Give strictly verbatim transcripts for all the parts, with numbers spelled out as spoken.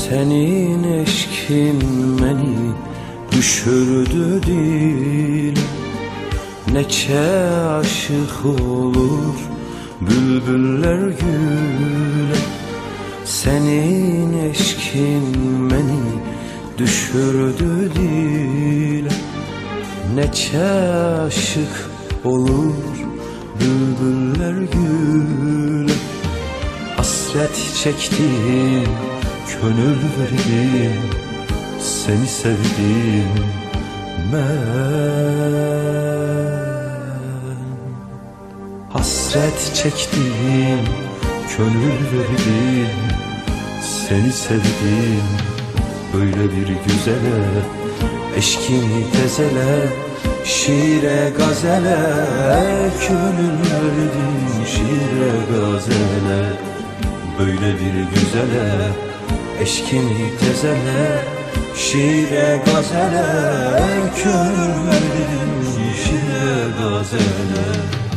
Senin eşkin beni düşürdü dil. Neçe aşık olur bülbüller güle. Senin eşkin beni düşürdü dile. Neçe aşık olur bülbüller güle. Hasret çektim, gönül verdim, seni sevdim ben. Hasret çektim, gönül verdim, seni sevdim. Böyle bir güzele, eşkini tezele, şiire gazele, gönül verdim şiire gazele. Böyle bir güzele, eşkini tezele, şiire gazele, gönül verdim şiire gazele.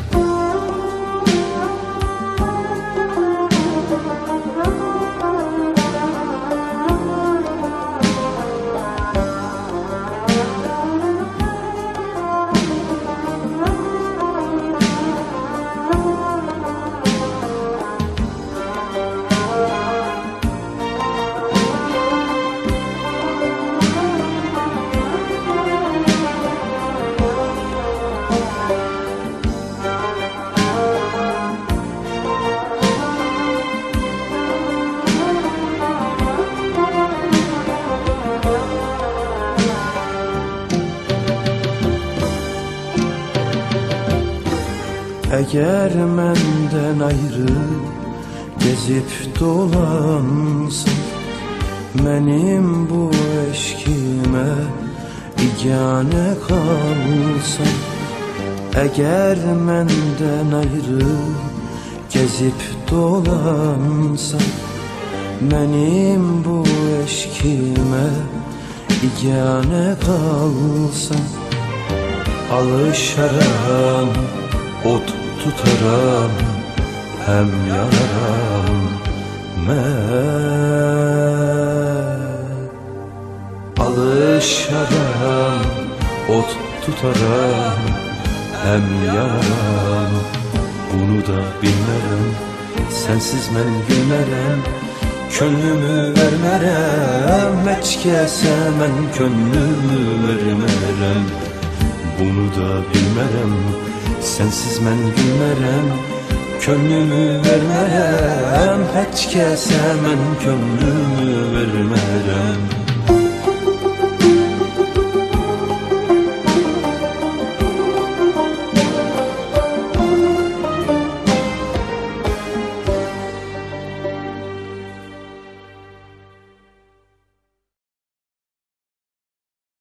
Eğer menden ayrı gezip dolansın, benim bu eşkime igane kalsın. Eğer menden ayrı gezip dolansın, benim bu eşkime igane kalsın. Alışaram, ot tutaram, hem yanaram ben. Alışaram, ot tutaram, hem yanaram. Bunu da bilmerem, sensiz ben gülmerem, könlümü vermerem. Heç kəsə mən könlümü vermerem. Bunu da bilmerem, sensiz mən gülmerem, könlümü vermerem. Heç kəsə mən könlümü vermerem.